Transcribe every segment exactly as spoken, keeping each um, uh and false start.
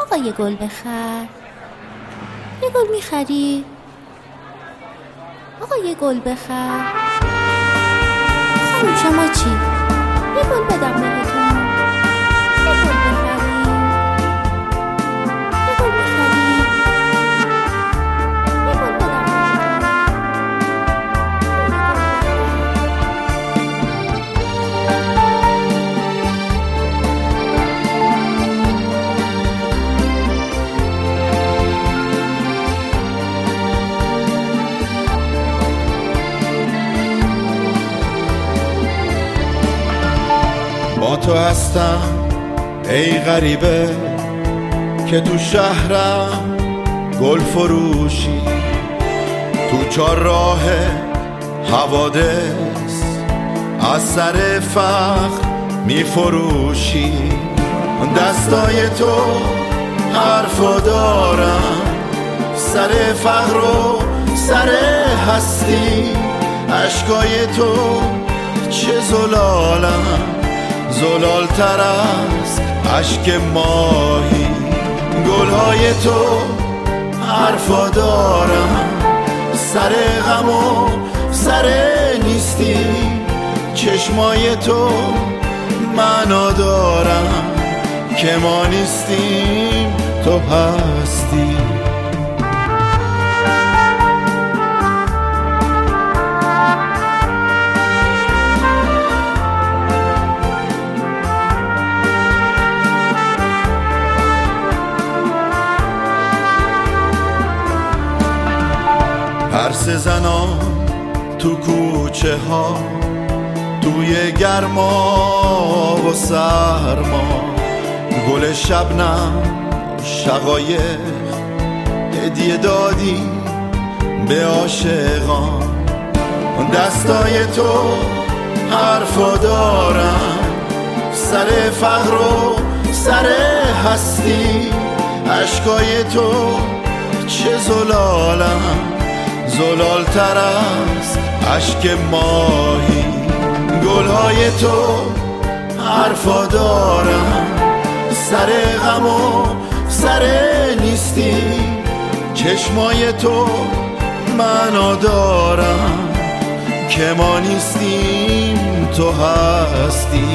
آقا یه گل بخر. یه گل میخری؟ آقا یه گل بخر. خانم شما چی؟ یه گل بدم بهتون. یه گل بخری؟ یه گل میخری؟ یه گل بدم با تو هستم ای غریبه که تو شهرم گل فروشی، تو چار راه حوادث از سر فخر می فروشی. دستای تو حرفا دارم، سر فخر و سر هستی. عشقای تو چه زلالم، زلال تر از عشق ماهی. گلهای تو حرفا دارم، سر غم و سر نیستی. چشمای تو معنا دارم که ما نیستیم تو هستی. پرسه زنان تو کوچه ها، توی گرما و سرما. گل شبنم شقایق هدیه دادی به عاشقان. دستای تو حرفا دارن، سر فخر و سر هستی. عشقای تو چه زلالم، زلال تر از عشق ماهی. گلهای تو حرفا دارم، سر غم و سر نیستی. چشمای تو معنا دارم که ما نیستیم تو هستی.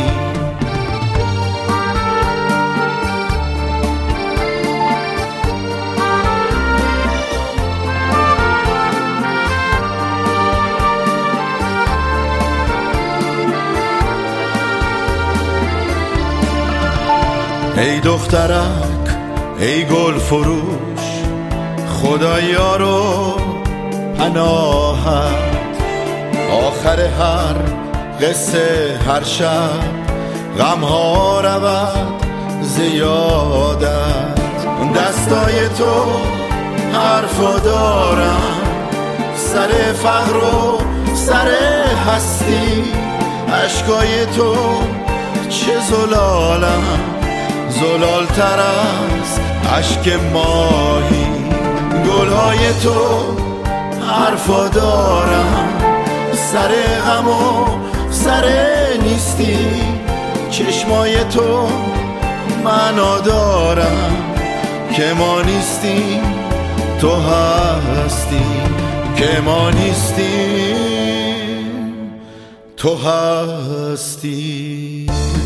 ای دخترک ای گل فروش، خدایا رو پناهت. آخر هر قصه هر شب غم ها رود زیادت. دستای تو حرفا دارم، سر فخر و سر هستی. عشقای تو چه زلالم، زلال تر از عشق ماهی. گلهای تو حرفا دارم، سر غم و سر نیستی. چشمای تو معنا دارم که ما نیستیم تو هستی. که ما نیستیم تو هستی.